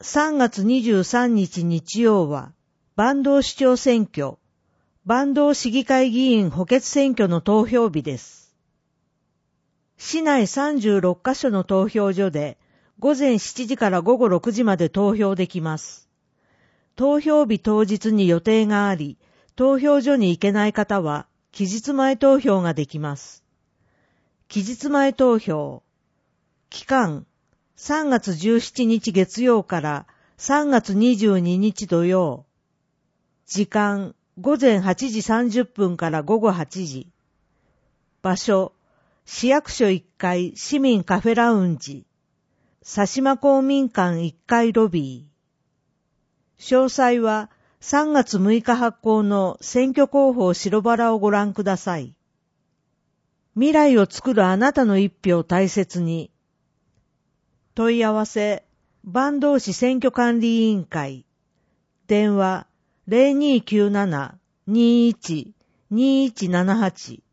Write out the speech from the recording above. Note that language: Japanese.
3月23日日曜は、坂東市長選挙、坂東市議会議員補欠選挙の投票日です。市内36カ所の投票所で、午前7時から午後6時まで投票できます。投票日当日に予定があり、投票所に行けない方は、期日前投票ができます。期日前投票。期間、3月17日月曜から3月22日土曜。時間、午前8時30分から午後8時。場所、市役所1階市民カフェラウンジ。佐島公民館1階ロビー。詳細は3月6日発行の選挙広報白バラをご覧ください。未来を作るあなたの一票を大切に。問い合わせ、坂東市選挙管理委員会。電話、0297-21-2178